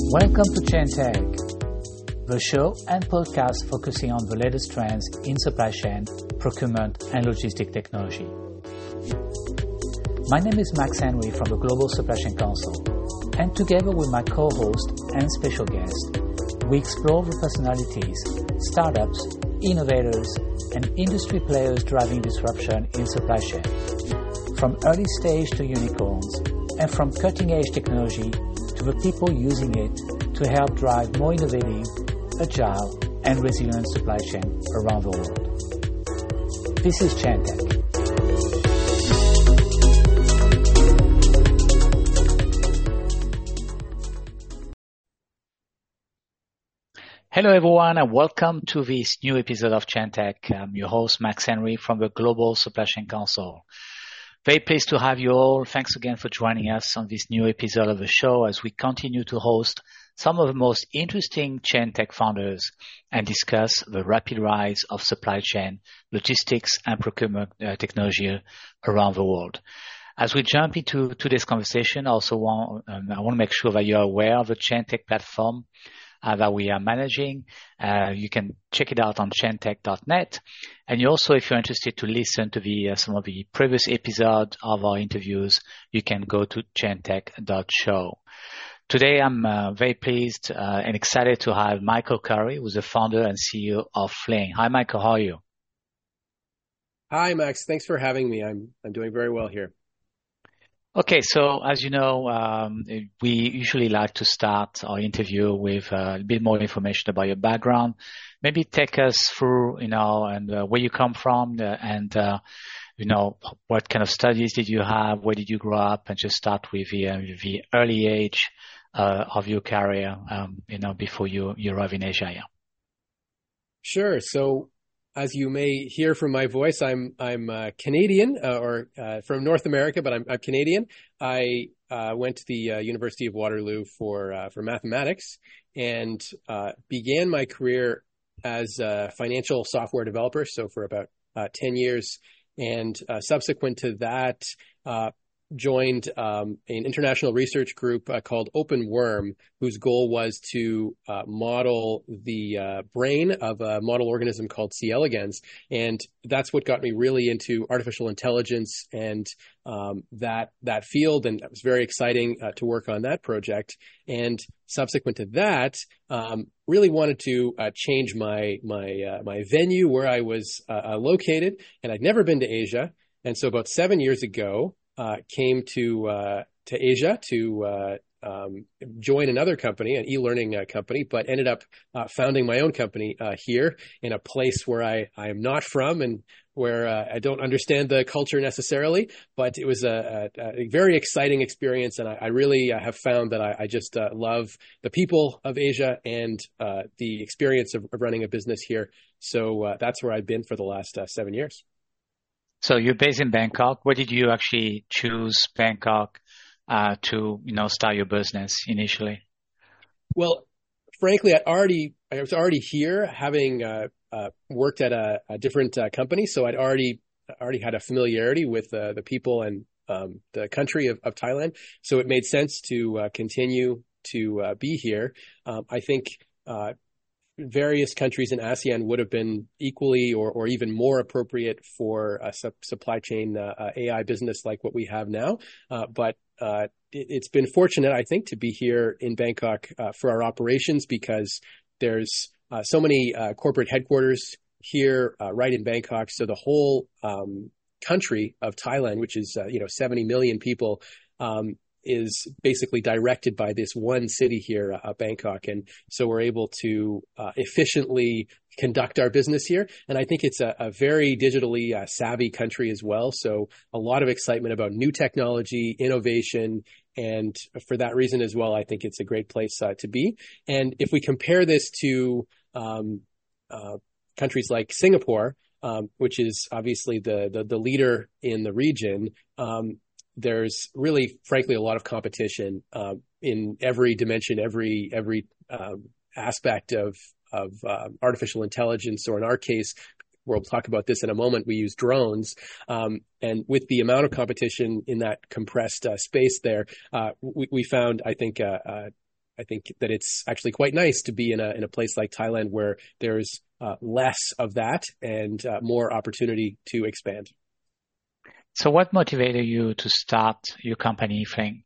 Welcome to ChainTech, the show and podcast focusing on the latest trends in supply chain, procurement, and logistic technology. My name is Max Henry from the Global Supply Chain Council, and together with my co-host and special guest, we explore the personalities, startups, innovators, and industry players driving disruption in supply chain, from early stage to unicorns, and from cutting-edge technology to the people using it to help drive more innovative, agile, and resilient supply chain around the world. This is ChainTech. Hello everyone and welcome to this new episode of ChainTech. I'm your host Max Henry from the Global Supply Chain Council. Very pleased to have you all. Thanks again for joining us on this new episode of the show as we continue to host some of the most interesting ChainTech founders and discuss the rapid rise of supply chain, logistics, and procurement technology around the world. As we jump into today's conversation, I want to make sure that you're aware of the ChainTech platform that we are managing. You can check it out on chaintech.net. And you also, if you're interested to listen to some of the previous episodes of our interviews, you can go to chaintech.show. Today, I'm very pleased and excited to have Michael Curry, who's the founder and CEO of Fling. Hi, Michael. How are you? Hi, Max. Thanks for having me. I'm doing very well here. Okay, so as you know, we usually like to start our interview with a bit more information about your background. Maybe take us through, and where you come from, and what kind of studies did you have, where did you grow up, and just start with the early age of your career, before you arrive in Asia. Yeah. Sure. So, as you may hear from my voice, I'm Canadian or from North America, but I'm Canadian. I went to the University of Waterloo for mathematics and began my career as a financial software developer. So for about 10 years, and subsequent to that, joined an international research group called OpenWorm, whose goal was to model the brain of a model organism called C. elegans. And that's what got me really into artificial intelligence and that field. And it was very exciting to work on that project. And subsequent to that, really wanted to change my venue where I was located. And I'd never been to Asia. And so about 7 years ago, came to Asia to join another company, an e-learning company, but ended up founding my own company here in a place where I am not from and where I don't understand the culture necessarily. But it was a very exciting experience, and I really have found that I just love the people of Asia and the experience of running a business here. So that's where I've been for the last 7 years. So you're based in Bangkok. Why did you actually choose Bangkok to start your business initially? Well, frankly, I was already here, having worked at a different company, so I'd already had a familiarity with the people and the country of Thailand. So it made sense to continue to be here. I think various countries in ASEAN would have been equally or even more appropriate for a supply chain AI business like what we have now. But it's been fortunate, I think, to be here in Bangkok for our operations, because there's so many corporate headquarters here right in Bangkok. So the whole country of Thailand, which is 70 million people, is basically directed by this one city here, Bangkok. And so we're able to efficiently conduct our business here. And I think it's a very digitally savvy country as well. So a lot of excitement about new technology, innovation. And for that reason as well, I think it's a great place to be. And if we compare this to countries like Singapore, which is obviously the leader in the region, there's really, frankly, a lot of competition in every dimension, every aspect of artificial intelligence, or in our case, we'll talk about this in a moment, we use drones. And with the amount of competition in that compressed space there, we found, I think, I think that it's actually quite nice to be in a place like Thailand where there's less of that and more opportunity to expand. So what motivated you to start your company, Fling?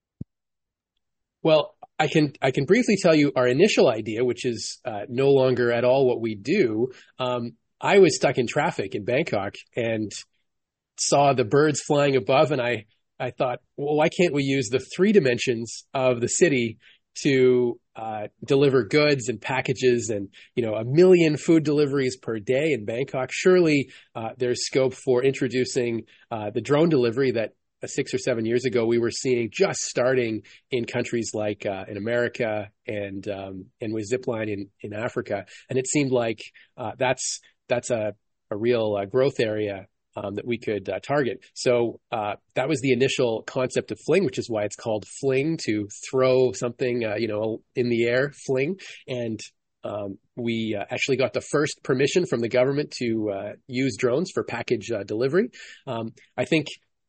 Well, I can briefly tell you our initial idea, which is no longer at all what we do. I was stuck in traffic in Bangkok and saw the birds flying above, and I thought, well, why can't we use the three dimensions of the city to deliver goods and packages and, 1 million food deliveries per day in Bangkok? Surely there's scope for introducing the drone delivery that 6 or 7 years ago we were seeing just starting in countries like in America and with Zipline in Africa. And it seemed like that's a real growth area that we could target. So that was the initial concept of Fling, which is why it's called Fling, to throw something, in the air, fling. And we actually got the first permission from the government to use drones for package delivery. I think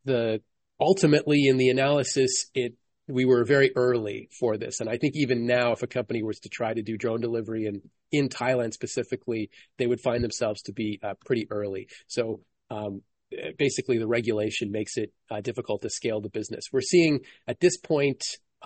ultimately in the analysis, we were very early for this. And I think even now, if a company was to try to do drone delivery in Thailand specifically, they would find themselves to be pretty early. So basically, the regulation makes it difficult to scale the business. We're seeing at this point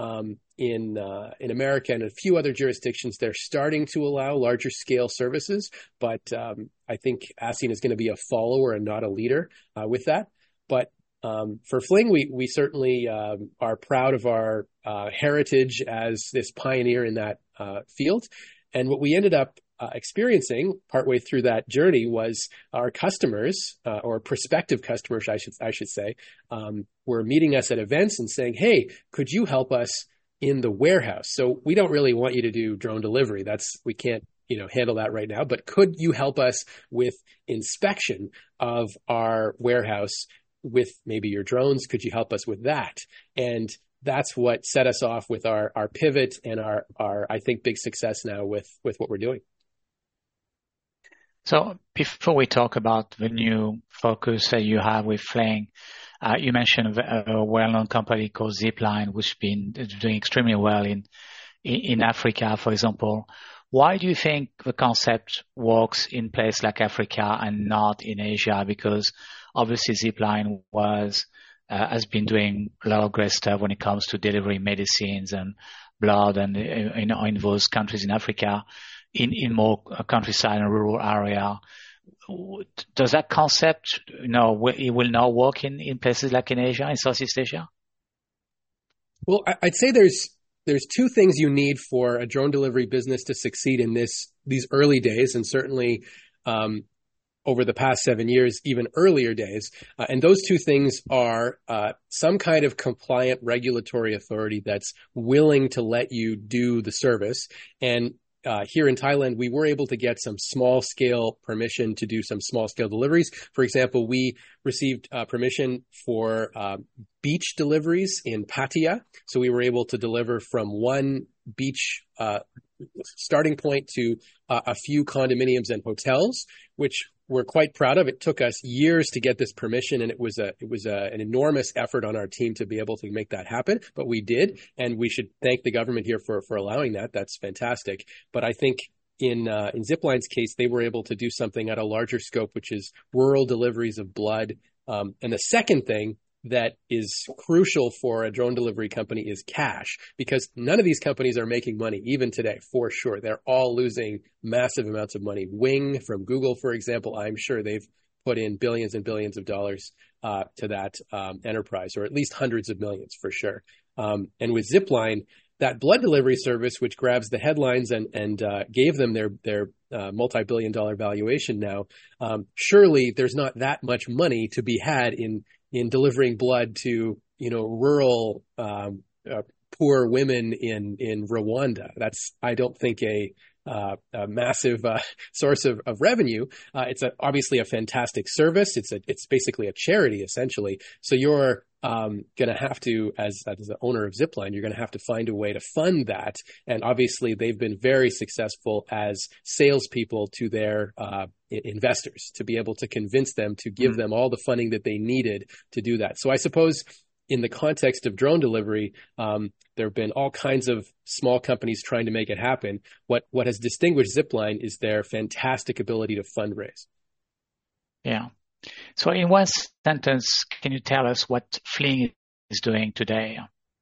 in America and a few other jurisdictions, they're starting to allow larger scale services. But I think ASEAN is going to be a follower and not a leader with that. But for Fling, we certainly are proud of our heritage as this pioneer in that field. And what we ended up experiencing partway through that journey was our customers or prospective customers, I should say, were meeting us at events and saying, "Hey, could you help us in the warehouse? So we don't really want you to do drone delivery. We can't handle that right now. But could you help us with inspection of our warehouse with maybe your drones? Could you help us with that?" And that's what set us off with our pivot and our I think big success now with what we're doing. So before we talk about the new focus that you have with Fling, you mentioned a well-known company called Zipline, which has been doing extremely well in Africa, for example. Why do you think the concept works in places like Africa and not in Asia? Because obviously Zipline has been doing a lot of great stuff when it comes to delivering medicines and blood and in those countries in Africa. In more countryside and rural area, does that concept, it will now work in places like in Asia, in Southeast Asia? Well, I'd say there's two things you need for a drone delivery business to succeed in these early days, and certainly over the past 7 years, even earlier days. And those two things are some kind of compliant regulatory authority that's willing to let you do the service. And here in Thailand, we were able to get some small scale permission to do some small scale deliveries. For example, we received permission for beach deliveries in Pattaya. So we were able to deliver from one beach starting point to a few condominiums and hotels, which we're quite proud of. It took us years to get this permission, and it was an enormous effort on our team to be able to make that happen. But we did, and we should thank the government here for allowing that. That's fantastic. But I think in Zipline's case, they were able to do something at a larger scope, which is rural deliveries of blood. And the second thing that is crucial for a drone delivery company is cash, because none of these companies are making money even today, for sure. They're all losing massive amounts of money. Wing from Google, for example, I'm sure they've put in billions and billions of dollars to that enterprise, or at least hundreds of millions for sure. And with Zipline, that blood delivery service, which grabs the headlines and gave them their multi-billion-dollar valuation now, surely there's not that much money to be had in delivering blood to rural poor women in Rwanda. That's, I don't think, a massive source of revenue. It's obviously a fantastic service. It's basically a charity essentially. So you're going to have to, as the owner of Zipline, you're going to have to find a way to fund that. And obviously, they've been very successful as salespeople to their investors to be able to convince them to give them all the funding that they needed to do that. So I suppose in the context of drone delivery, there have been all kinds of small companies trying to make it happen. What has distinguished Zipline is their fantastic ability to fundraise. Yeah. So in one sentence, can you tell us what Fling is doing today?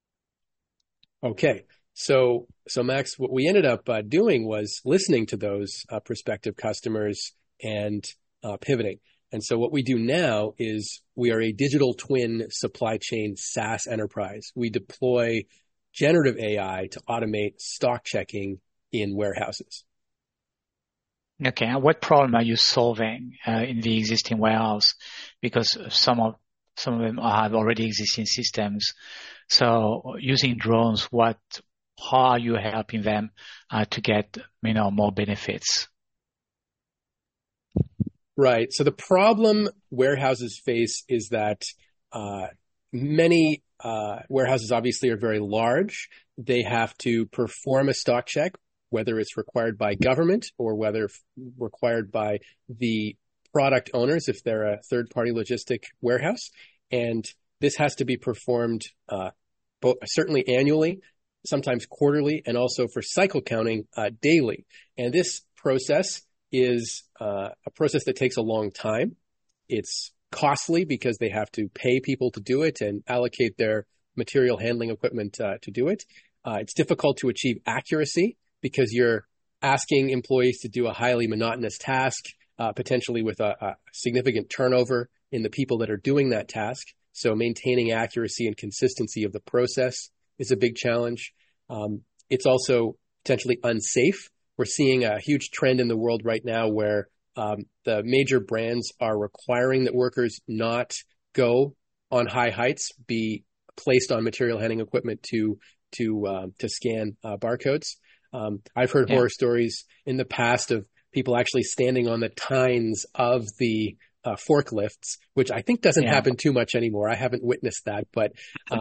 Okay. So Max, what we ended up doing was listening to those prospective customers and pivoting. And so what we do now is we are a digital twin supply chain SaaS enterprise. We deploy generative AI to automate stock checking in warehouses. Okay. And what problem are you solving in the existing warehouse? Because some of them have already existing systems. So using drones, how are you helping them to get more benefits? Right. So the problem warehouses face is that many warehouses obviously are very large. They have to perform a stock check, whether it's required by government or whether required by the product owners if they're a third-party logistic warehouse. And this has to be performed certainly annually, sometimes quarterly, and also for cycle counting daily. And this process is a process that takes a long time. It's costly because they have to pay people to do it and allocate their material handling equipment to do it. It's difficult to achieve accuracy because you're asking employees to do a highly monotonous task, potentially with a significant turnover in the people that are doing that task. So maintaining accuracy and consistency of the process is a big challenge. It's also potentially unsafe. We're seeing a huge trend in the world right now where the major brands are requiring that workers not go on high heights, be placed on material handling equipment to scan barcodes. I've heard horror stories in the past of people actually standing on the tines of the forklifts, which I think doesn't happen too much anymore. I haven't witnessed that, but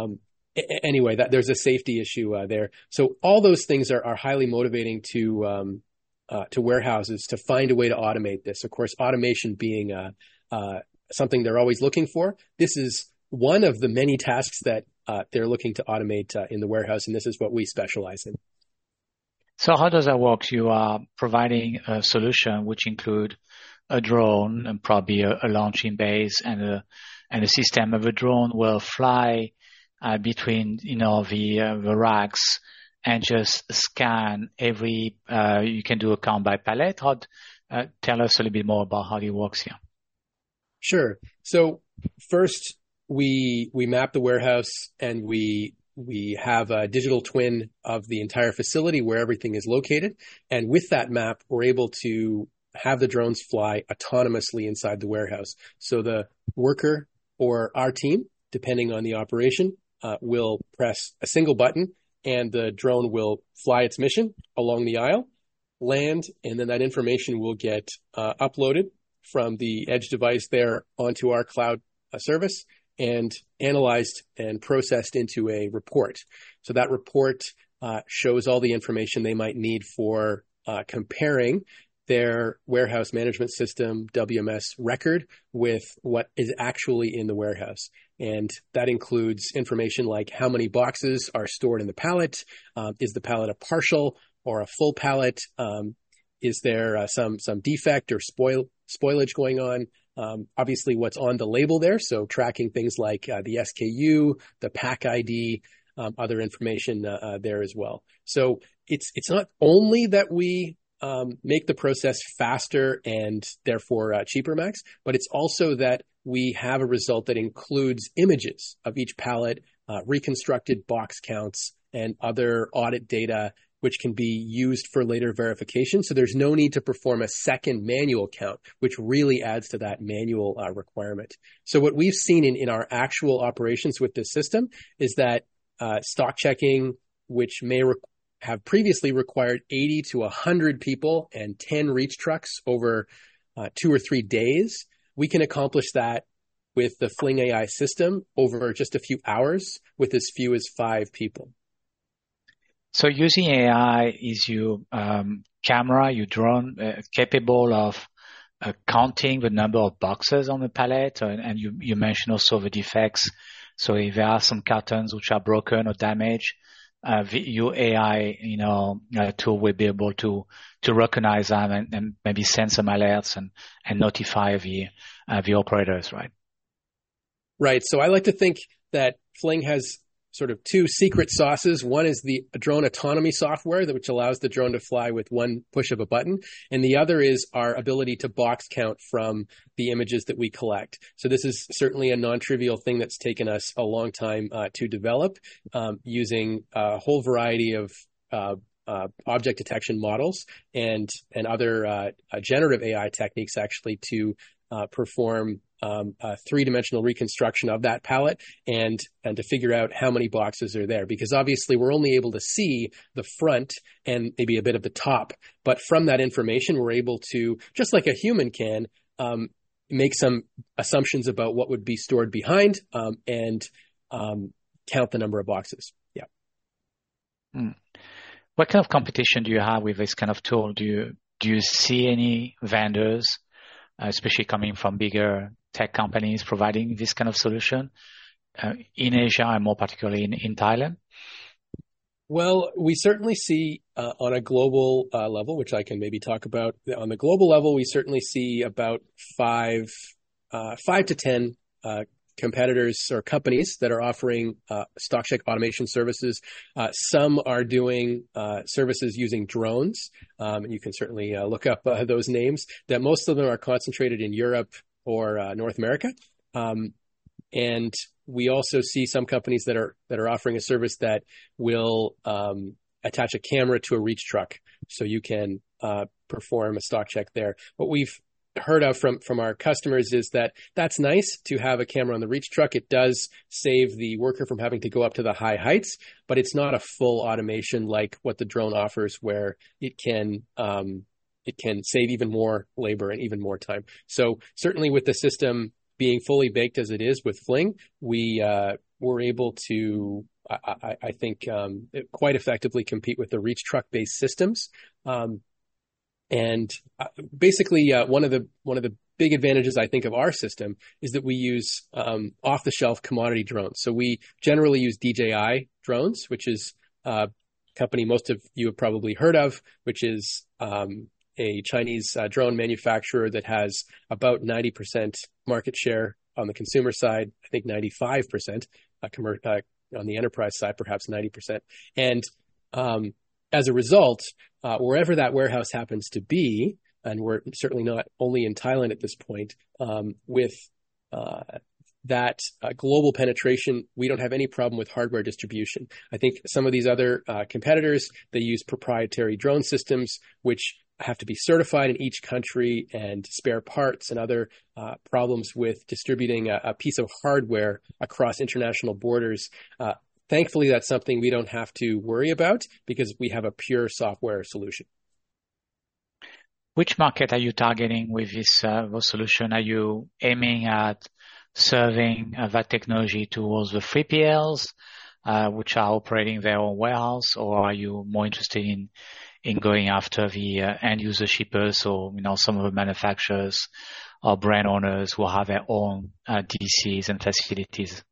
anyway, there's a safety issue there. So all those things are highly motivating to warehouses to find a way to automate this. Of course, automation being something they're always looking for. This is one of the many tasks that they're looking to automate in the warehouse, and this is what we specialize in. So how does that work? You are providing a solution which include a drone and probably a launching base and a system of a drone will fly between the racks and just scan every. You can do a count by pallet. Tell us a little bit more about how it works here. Sure. So first, we map the warehouse and we have a digital twin of the entire facility where everything is located. And with that map, we're able to have the drones fly autonomously inside the warehouse. So the worker or our team, depending on the operation, will press a single button and the drone will fly its mission along the aisle, land, and then that information will get uploaded from the edge device there onto our cloud service and analyzed and processed into a report. So that report shows all the information they might need for comparing their warehouse management system, WMS record, with what is actually in the warehouse. And that includes information like how many boxes are stored in the pallet. Is the pallet a partial or a full pallet? Is there some defect or spoilage going on? Obviously, what's on the label there. So tracking things like the SKU, the pack ID, other information there as well. So it's not only that we make the process faster and therefore cheaper, Max, but it's also that we have a result that includes images of each pallet, reconstructed box counts, and other audit data, which can be used for later verification. So there's no need to perform a second manual count, which really adds to that manual requirement. So what we've seen in our actual operations with this system is that stock checking, which may have previously required 80 to 100 people and 10 reach trucks over 2 or 3 days, we can accomplish that with the Fling AI system over just a few hours with as few as 5 people. So using AI, is your camera, your drone, capable of counting the number of boxes on the pallet? And you mentioned also the defects So if there are some cartons which are broken or damaged, your AI, tool will be able to recognize them and maybe send some alerts and notify the operators, right? Right. So I like to think that Fling has sort of two secret sauces. One is the drone autonomy software, which allows the drone to fly with one push of a button. And the other is our ability to box count from the images that we collect. So this is certainly a non-trivial thing that's taken us a long time to develop, using a whole variety of object detection models and other generative AI techniques actually to perform a three-dimensional reconstruction of that palette and to figure out how many boxes are there. Because obviously we're only able to see the front and maybe a bit of the top. But from that information, we're able to, just like a human can, make some assumptions about what would be stored behind and count the number of boxes. Yeah. What kind of competition do you have with this kind of tool? Do you see any vendors, especially coming from bigger tech companies, providing this kind of solution in Asia and more particularly in Thailand? Well, we certainly see on a global level, which I can maybe talk about. On the global level, we certainly see about five to 10 competitors or companies that are offering stock check automation services. Some are doing services using drones. You can certainly look up those names. That most of them are concentrated in Europe or North America. And we also see some companies that are offering a service that will attach a camera to a reach truck, so you can perform a stock check there. What we've heard of from our customers is that that's nice to have a camera on the reach truck. It does save the worker from having to go up to the high heights, but it's not a full automation like what the drone offers, where it can save even more labor and even more time. So certainly with the system being fully baked as it is with Fling, we're able to, I think, quite effectively compete with the reach truck-based systems. And basically, one of the big advantages, I think, of our system is that we use off-the-shelf commodity drones. So we generally use DJI drones, which is a company most of you have probably heard of, which is a Chinese drone manufacturer that has about 90% market share on the consumer side. I think 95% on the enterprise side, perhaps 90%. And as a result, wherever that warehouse happens to be, and we're certainly not only in Thailand at this point, with that global penetration, we don't have any problem with hardware distribution. I think some of these other competitors, they use proprietary drone systems, which have to be certified in each country, and spare parts and other problems with distributing a piece of hardware across international borders. Thankfully, that's something we don't have to worry about because we have a pure software solution. Which market are you targeting with this solution? Are you aiming at serving that technology towards the 3PLs, which are operating their own warehouse, or are you more interested in going after the end user shippers, or some of the manufacturers or brand owners who have their own DCs and facilities?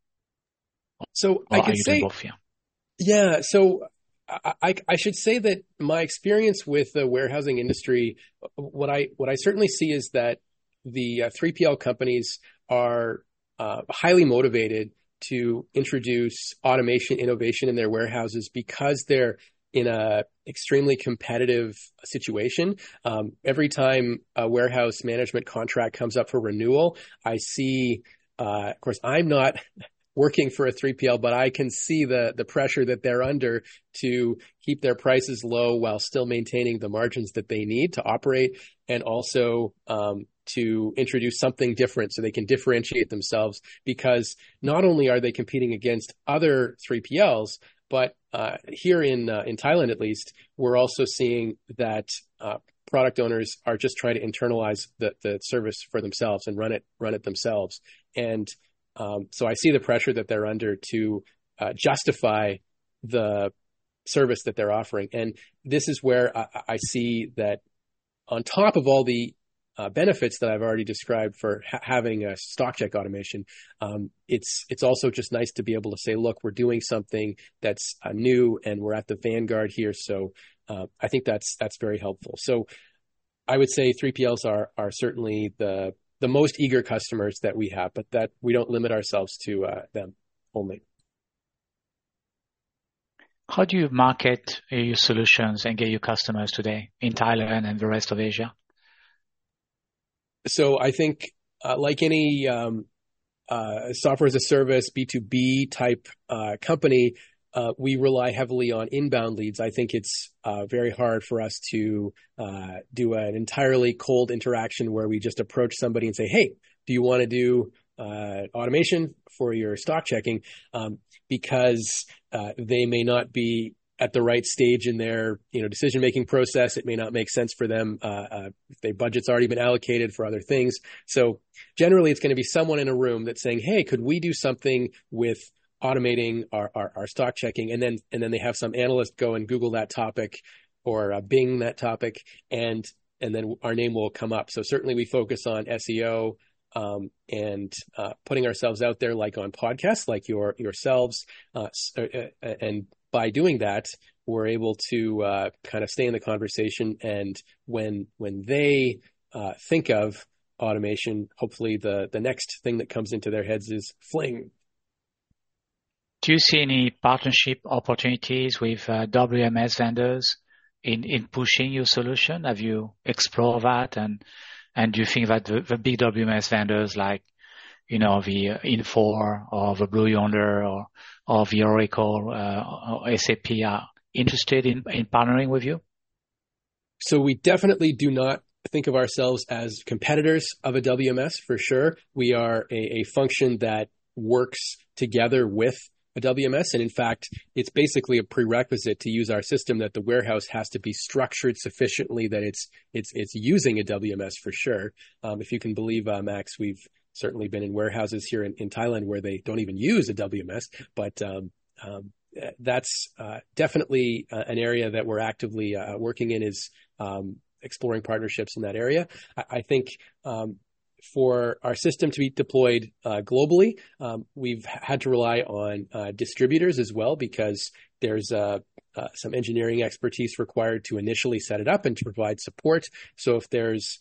So I can say, both, yeah. Yeah. So I should say that my experience with the warehousing industry, what I certainly see is that the 3PL companies are highly motivated to introduce automation innovation in their warehouses because they're in a extremely competitive situation. Every time a warehouse management contract comes up for renewal, I see, of course, I'm not working for a 3PL, but I can see the pressure that they're under to keep their prices low while still maintaining the margins that they need to operate, and also to introduce something different so they can differentiate themselves, because not only are they competing against other 3PLs, but here in Thailand, at least, we're also seeing that product owners are just trying to internalize the service for themselves and run it themselves. And so I see the pressure that they're under to justify the service that they're offering. And this is where I see that on top of all the benefits that I've already described for having a stock check automation, it's also just nice to be able to say, look, we're doing something that's new and we're at the vanguard here. So I think that's very helpful. So I would say 3PLs are certainly the most eager customers that we have, but that we don't limit ourselves to them only. How do you market your solutions and get your customers today in Thailand and the rest of Asia? So I think like any software as a service, B2B type company, we rely heavily on inbound leads. I think it's very hard for us to do an entirely cold interaction where we just approach somebody and say, hey, do you want to do automation for your stock checking? Because they may not be at the right stage in their decision-making process. It may not make sense for them if their budget's already been allocated for other things. So generally, it's going to be someone in a room that's saying, hey, could we do something with automating our stock checking? And then they have some analyst go and Google that topic or Bing that topic, and then our name will come up. So certainly we focus on SEO and putting ourselves out there, like on podcasts like yourselves. And by doing that, we're able to kind of stay in the conversation. And when they think of automation, hopefully the next thing that comes into their heads is Fling. Do you see any partnership opportunities with WMS vendors in pushing your solution? Have you explored that? And do you think that the big WMS vendors like, the Infor or the Blue Yonder or the Oracle or SAP are interested in partnering with you? So we definitely do not think of ourselves as competitors of a WMS for sure. We are a function that works together with a WMS. And in fact, it's basically a prerequisite to use our system that the warehouse has to be structured sufficiently that it's using a WMS for sure. If you can believe, Max, we've certainly been in warehouses here in Thailand where they don't even use a WMS, but that's definitely an area that we're actively working in, is exploring partnerships in that area. I think for our system to be deployed globally, we've had to rely on distributors as well, because there's some engineering expertise required to initially set it up and to provide support. So if there's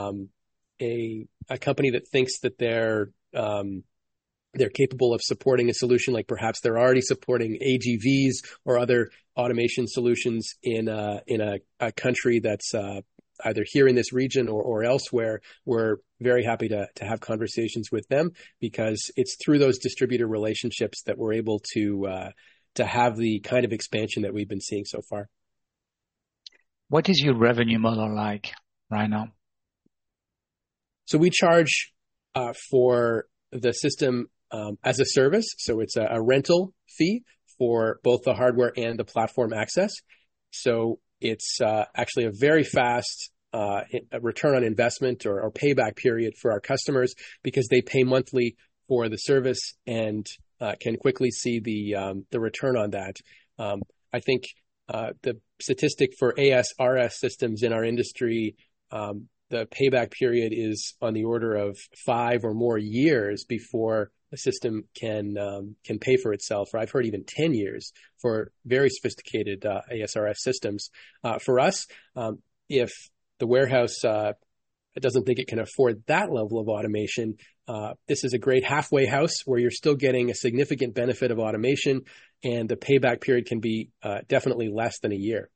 a company that thinks that they're capable of supporting a solution, like perhaps they're already supporting AGVs or other automation solutions in a country that's either here in this region or elsewhere, we're very happy to have conversations with them, because it's through those distributor relationships that we're able to have the kind of expansion that we've been seeing so far. What is your revenue model like right now? So we charge for the system as a service. So it's a rental fee for both the hardware and the platform access. So it's actually a very fast return on investment or payback period for our customers, because they pay monthly for the service and can quickly see the return on that. I think the statistic for ASRS systems in our industry, the payback period is on the order of 5 or more years before a system can pay for itself, or I've heard even 10 years for very sophisticated ASRS systems. For us, if the warehouse doesn't think it can afford that level of automation, this is a great halfway house where you're still getting a significant benefit of automation, and the payback period can be definitely less than a year.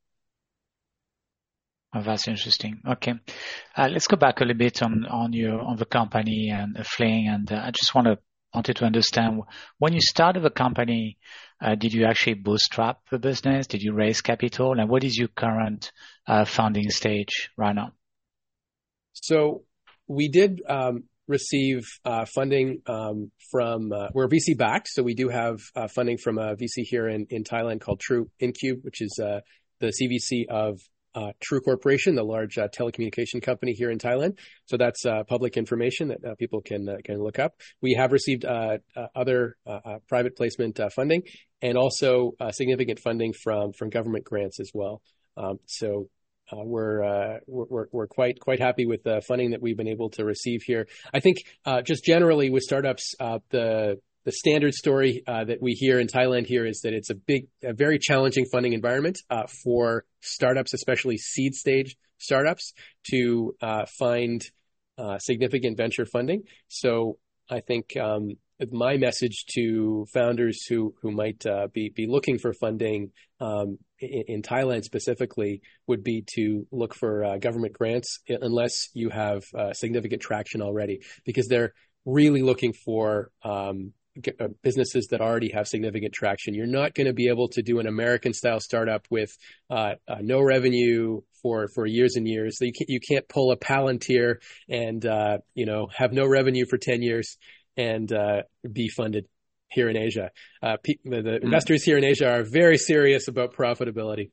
Oh, that's interesting. Okay. Let's go back a little bit on the company and Fling. And I just wanted to understand, when you started the company, did you actually bootstrap the business? Did you raise capital? And what is your current funding stage right now? So we did receive funding from, we're VC backed. So we do have funding from a VC here in Thailand called True Incube, which is the CVC of True Corporation, the large telecommunication company here in Thailand. So that's public information that people can look up. We have received other private placement funding, and also significant funding from government grants as well. So we're quite happy with the funding that we've been able to receive here. I think just generally with startups, the standard story that we hear in Thailand here is that it's a very challenging funding environment for startups, especially seed stage startups, to find significant venture funding. So I think my message to founders who might be looking for funding in Thailand specifically would be to look for government grants unless you have significant traction already, because they're really looking for businesses that already have significant traction. You're not going to be able to do an American style startup with no revenue for years and years. So you can't pull a Palantir and have no revenue for 10 years and be funded here in Asia. The investors here in Asia are very serious about profitability.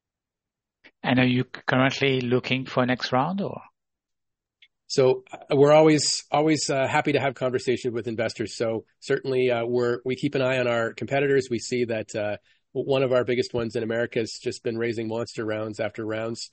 And are you currently looking for next round, or? So we're always happy to have conversation with investors. So certainly we keep an eye on our competitors. We see that one of our biggest ones in America has just been raising monster rounds after rounds.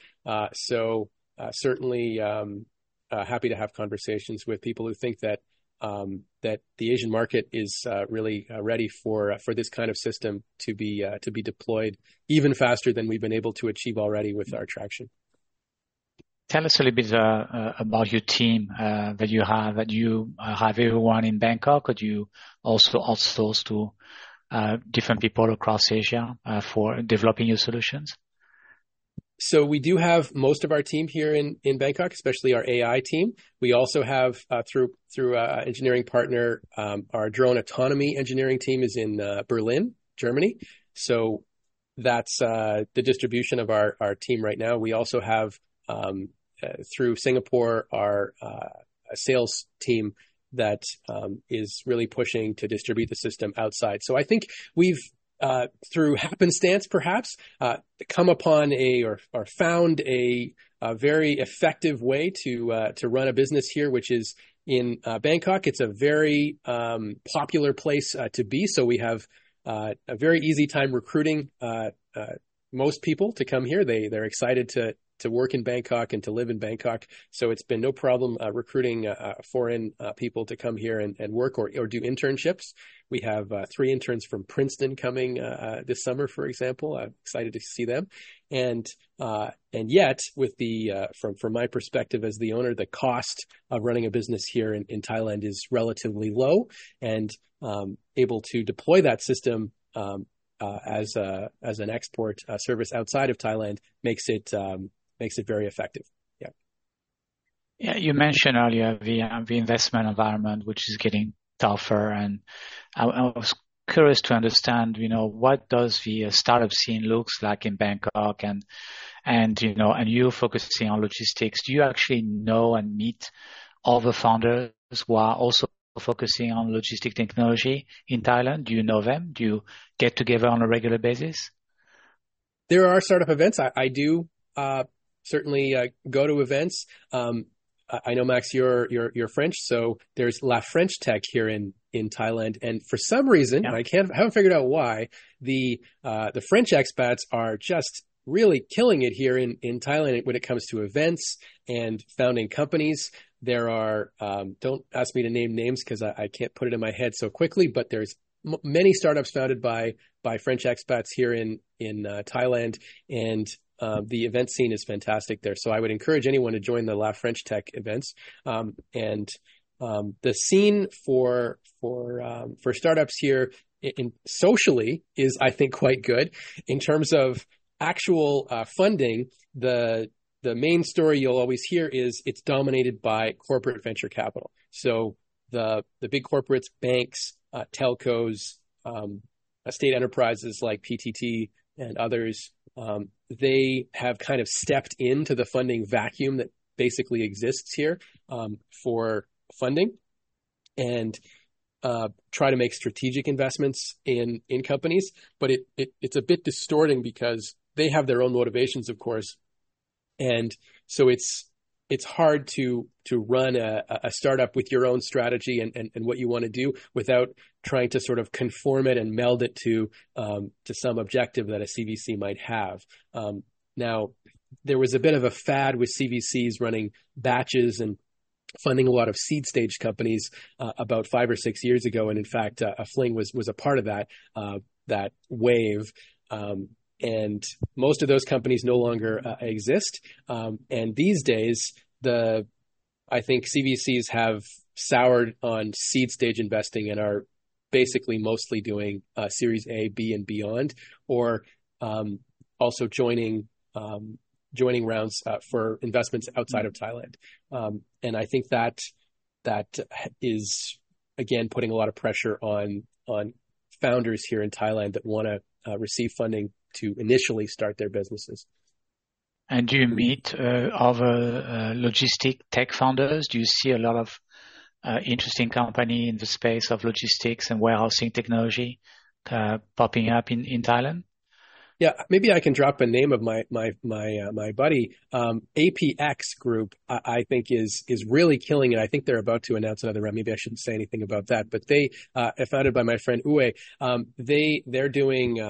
Certainly happy to have conversations with people who think that the Asian market is really ready for this kind of system to be deployed even faster than we've been able to achieve already with our traction. Tell us a little bit about your team that you have. That you have everyone in Bangkok, or do you also outsource to different people across Asia for developing your solutions? So we do have most of our team here in Bangkok, especially our AI team. We also have through engineering partner, our drone autonomy engineering team is in Berlin, Germany. So that's the distribution of our team right now. We also have through Singapore, our sales team that is really pushing to distribute the system outside. So I think we've, through happenstance perhaps, come upon or found a very effective way to run a business here, which is in Bangkok. It's a very popular place to be. So we have a very easy time recruiting most people to come here. They're excited to work in Bangkok and to live in Bangkok. So it's been no problem recruiting foreign people to come here and work or do internships. We have 3 interns from Princeton coming this summer, for example. I'm excited to see them. And yet, with from my perspective as the owner, the cost of running a business here in Thailand is relatively low, and able to deploy that system as an export service outside of Thailand makes it very effective. Yeah. Yeah, you mentioned earlier the investment environment, which is getting tougher, and I was curious to understand, what does the startup scene looks like in Bangkok, and you focusing on logistics. Do you actually know and meet all the founders who are also focusing on logistic technology in Thailand? Do you know them? Do you get together on a regular basis? There are startup events. I do certainly go to events. I know, Max, you're French, so there's La French Tech here in Thailand, and for some reason, I haven't figured out why, the French expats are just really killing it here in Thailand when it comes to events and founding companies. There are don't ask me to name names because I can't put it in my head so quickly, but there's many startups founded by French expats here in Thailand, and the event scene is fantastic there. So I would encourage anyone to join the La French Tech events. The scene for startups here socially is, I think, quite good. In terms of actual funding, the main story you'll always hear is it's dominated by corporate venture capital. So the big corporates, banks, telcos, state enterprises like PTT and others, they have kind of stepped into the funding vacuum that basically exists here for funding, and try to make strategic investments in companies. But it's a bit distorting because they have their own motivations, of course, and so it's hard to run a startup with your own strategy and what you want to do without trying to sort of conform it and meld it to some objective that a CVC might have. Now, there was a bit of a fad with CVCs running batches and funding a lot of seed stage companies about 5 or 6 years ago. And in fact, Fling was a part of that wave. And most of those companies no longer exist. And these days, I think CVCs have soured on seed stage investing and are basically mostly doing Series A, B, and beyond, or also joining rounds for investments outside of Thailand. And I think that is, again, putting a lot of pressure on founders here in Thailand that want to receive funding to initially start their businesses. And do you meet other logistic tech founders? Do you see a lot of interesting company in the space of logistics and warehousing technology popping up in Thailand? Yeah, maybe I can drop a name of my buddy. APX Group, I think is really killing it. I think they're about to announce another round. Maybe I shouldn't say anything about that, but they are founded by my friend Uwe. They're doing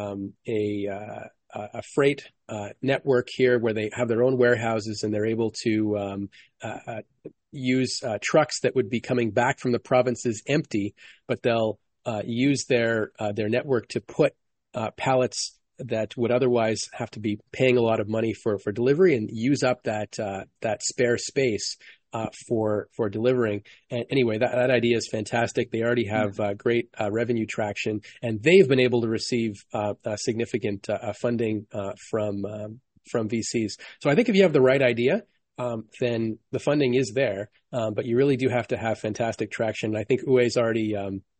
a freight network here where they have their own warehouses, and they're able to use trucks that would be coming back from the provinces empty, but they'll use their network to put pallets that would otherwise have to be paying a lot of money for delivery, and use up that spare space for delivering. And anyway, that idea is fantastic. They already have great revenue traction, and they've been able to receive significant funding from VCs. So I think if you have the right idea, then the funding is there, but you really do have to have fantastic traction. I think Uwe's already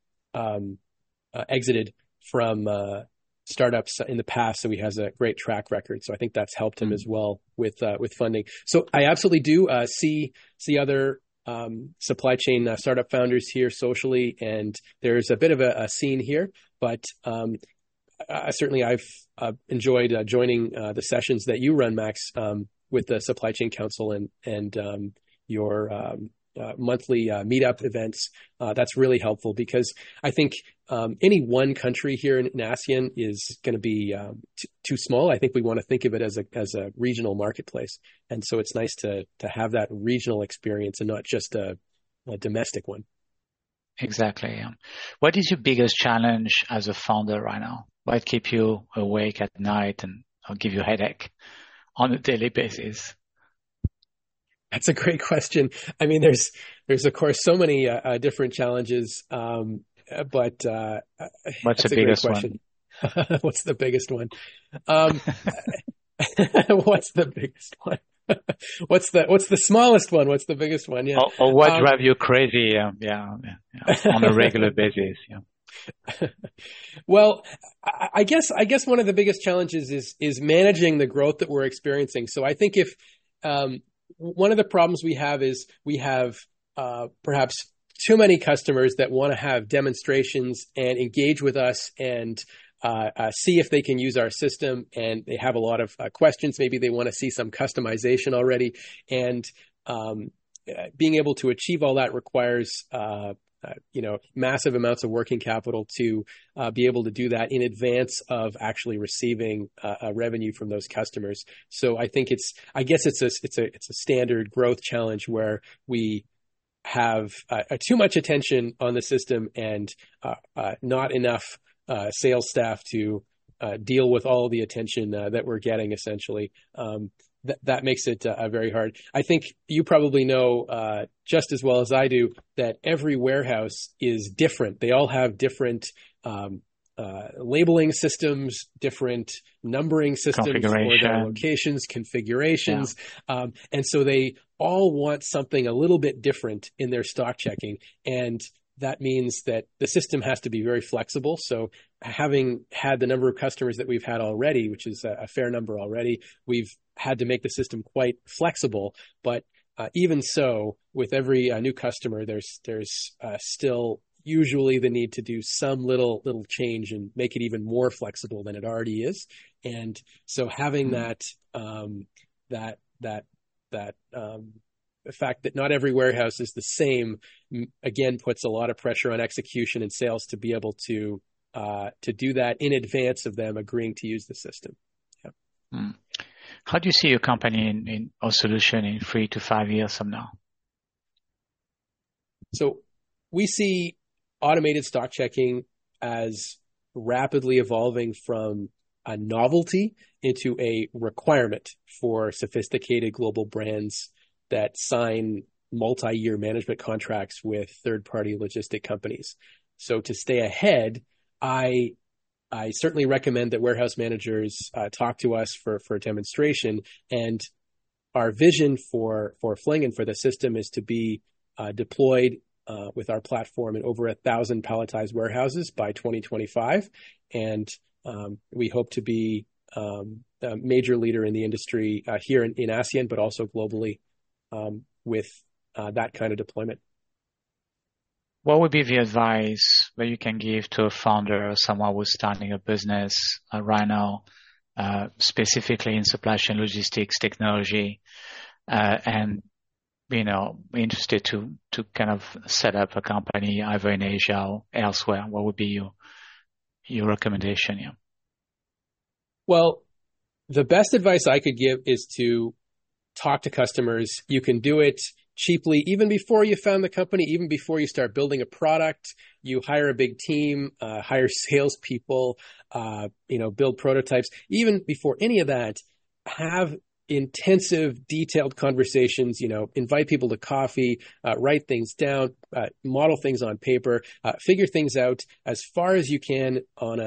exited from startups in the past, so he has a great track record. So I think that's helped him as well with funding. So I absolutely do see other supply chain startup founders here socially, and there's a bit of a scene here. But certainly I've enjoyed joining the sessions that you run, Max, with the Supply Chain Council and your monthly meetup events. That's really helpful, because I think any one country here in ASEAN is going to be too small. I think we want to think of it as a regional marketplace, and so it's nice to have that regional experience and not just a domestic one. Exactly. Yeah. What is your biggest challenge as a founder right now? What keeps you awake at night and give you a headache on a daily basis? That's a great question. I mean, there's of course so many different challenges, but what's the biggest one? What's the biggest one? What's the biggest one? What's the smallest one? What's the biggest one? Yeah. Or what drives you crazy? Yeah, on a regular basis. Yeah. Well, I guess one of the biggest challenges is managing the growth that we're experiencing. So I think if one of the problems we have is we have perhaps too many customers that want to have demonstrations and engage with us and see if they can use our system, and they have a lot of questions. Maybe they want to see some customization already, and being able to achieve all that requires massive amounts of working capital to be able to do that in advance of actually receiving revenue from those customers. So I think it's a standard growth challenge where we have too much attention on the system and not enough sales staff to deal with all the attention that we're getting, essentially. That makes it very hard. I think you probably know just as well as I do that every warehouse is different. They all have different labeling systems, different numbering systems for their locations, configurations. Yeah. And so they all want something a little bit different in their stock checking. And that means that the system has to be very flexible. So having had the number of customers that we've had already, which is a fair number already, we've had to make the system quite flexible. But even so, with every new customer, there's still usually the need to do some little change and make it even more flexible than it already is. And so having the fact that not every warehouse is the same, again, puts a lot of pressure on execution and sales to be able to do that in advance of them agreeing to use the system. Yeah. How do you see your company in or solution in 3 to 5 years from now? So we see automated stock checking as rapidly evolving from a novelty into a requirement for sophisticated global brands that sign multi-year management contracts with third-party logistic companies. So to stay ahead, I certainly recommend that warehouse managers talk to us for a demonstration. And our vision for Fling and for the system is to be deployed with our platform in over 1,000 palletized warehouses by 2025. And we hope to be a major leader in the industry here in ASEAN, but also globally with that kind of deployment. What would be the advice that you can give to a founder or someone who's starting a business right now, specifically in supply chain logistics technology, and interested to kind of set up a company either in Asia or elsewhere? What would be your recommendation? Yeah. Well, the best advice I could give is to talk to customers. You can do it cheaply, even before you found the company, even before you start building a product. You hire a big team, hire salespeople, build prototypes. Even before any of that, have intensive, detailed conversations. Invite people to coffee, write things down, model things on paper, figure things out as far as you can on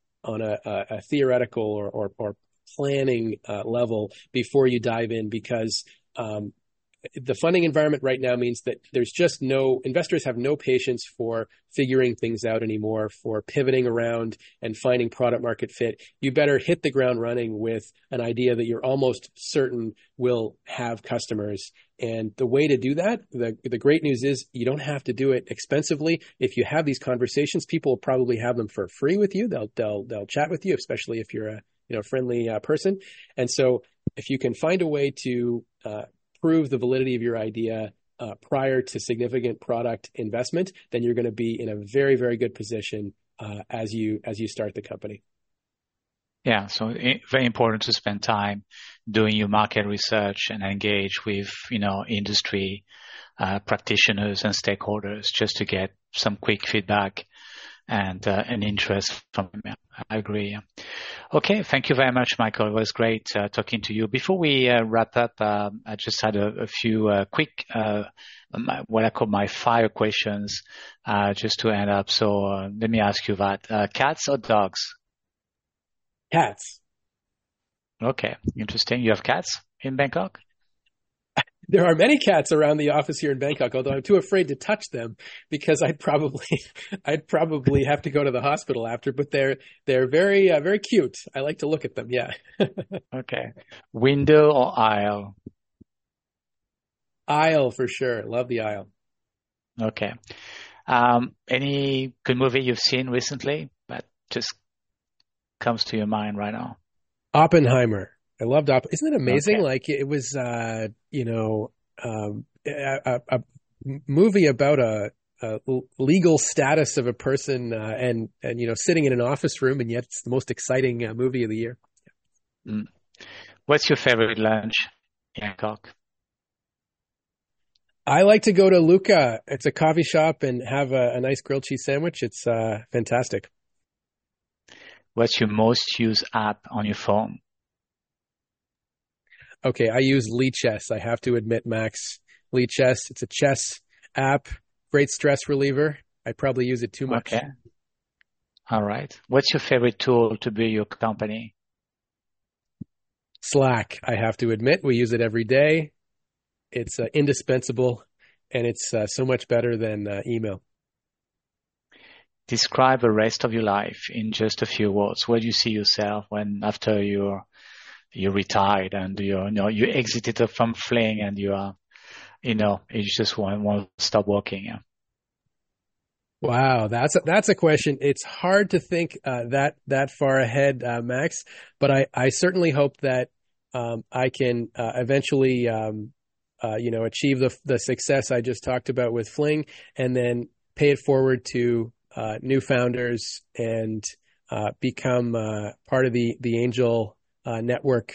a theoretical or planning level before you dive in, because the funding environment right now means that there's just investors have no patience for figuring things out anymore, for pivoting around and finding product market fit. You better hit the ground running with an idea that you're almost certain will have customers. And the way to do that, the great news is you don't have to do it expensively. If you have these conversations, people will probably have them for free with you. They'll chat with you, especially if you're a friendly person. And so if you can find a way to prove the validity of your idea prior to significant product investment, then you're going to be in a very, very good position as you start the company. Yeah, so very important to spend time doing your market research and engage with industry practitioners and stakeholders just to get some quick feedback and an interest from them. I agree. Okay, thank you very much, Michael. It was great talking to you. Before we wrap up, I just had a few quick, what I call my fire questions, just to end up. So let me ask you that. Cats or dogs? Cats. Okay, interesting. You have cats in Bangkok? There are many cats around the office here in Bangkok, although I'm too afraid to touch them because I'd probably have to go to the hospital after. But they're very very cute. I like to look at them. Yeah. Okay. Window or aisle? Aisle for sure. Love the aisle. Okay. Any good movie you've seen recently that just comes to your mind right now? Oppenheimer. I loved Isn't it amazing? Okay. Like it was, a movie about a legal status of a person, and sitting in an office room, and yet it's the most exciting movie of the year. Mm. What's your favorite lunch in Bangkok? I like to go to Luca. It's a coffee shop and have a nice grilled cheese sandwich. It's fantastic. What's your most used app on your phone? Okay, I use Lichess. I have to admit, Max. Lichess. It's a chess app. Great stress reliever. I probably use it too much. Okay. All right. What's your favorite tool to build your company? Slack. I have to admit, we use it every day. It's indispensable, and it's so much better than email. Describe the rest of your life in just a few words. Where do you see yourself after you're retired and you exited from Fling and you just want to stop working? Yeah. Wow, that's a question. It's hard to think that far ahead, Max. But I certainly hope that I can eventually achieve the success I just talked about with Fling, and then pay it forward to new founders and become part of the angel network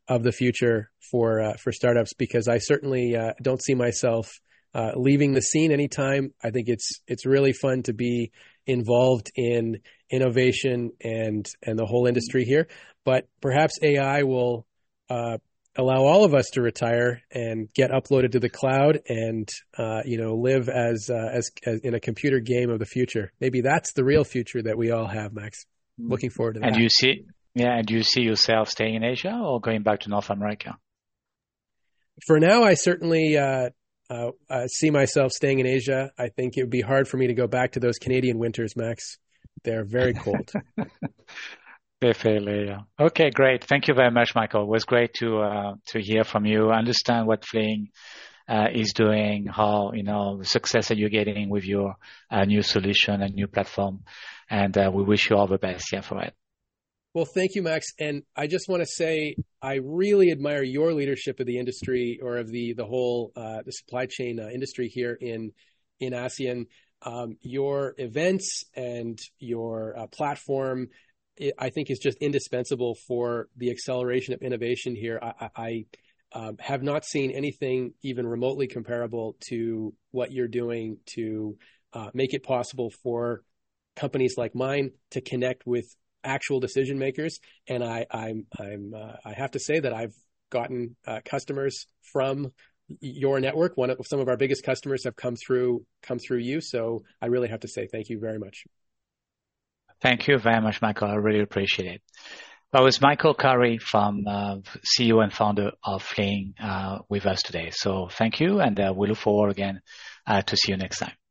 of the future for startups, because I certainly don't see myself leaving the scene anytime. I think it's really fun to be involved in innovation and the whole industry here. But perhaps AI will allow all of us to retire and get uploaded to the cloud and live as in a computer game of the future. Maybe that's the real future that we all have, Max. Looking forward to that. And do you see yourself staying in Asia or going back to North America? For now, I certainly see myself staying in Asia. I think it would be hard for me to go back to those Canadian winters, Max. They're very cold. Definitely. Yeah. Okay, great. Thank you very much, Michael. It was great to hear from you, understand what Fling is doing, how, the success that you're getting with your new solution and new platform. And we wish you all the best for it. Well, thank you, Max. And I just want to say, I really admire your leadership of the industry, or of the whole the supply chain industry here in ASEAN. Your events and your platform, I think, is just indispensable for the acceleration of innovation here. I have not seen anything even remotely comparable to what you're doing to make it possible for companies like mine to connect with actual decision makers. And I have to say that I've gotten customers from your network. Some of our biggest customers have come through you. So I really have to say thank you very much. Thank you very much, Michael. I really appreciate it. That was Michael Curry, from CEO and founder of Fling, with us today. So thank you, and we look forward again to see you next time.